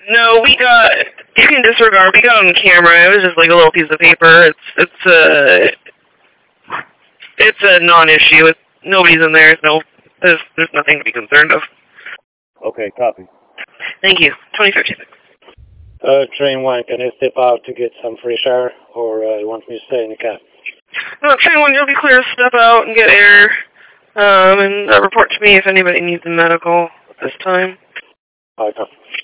No, we got, you can disregard, we got on camera. It was just like a little piece of paper. It's a non-issue. Nobody's in there. There's nothing to be concerned of. Okay, copy. Thank you. 2056. Train 1, can I step out to get some fresh air, or you want me to stay in the cab? No, Train 1, you'll be clear to step out and get air, and report to me if anybody needs a medical at this time. Okay.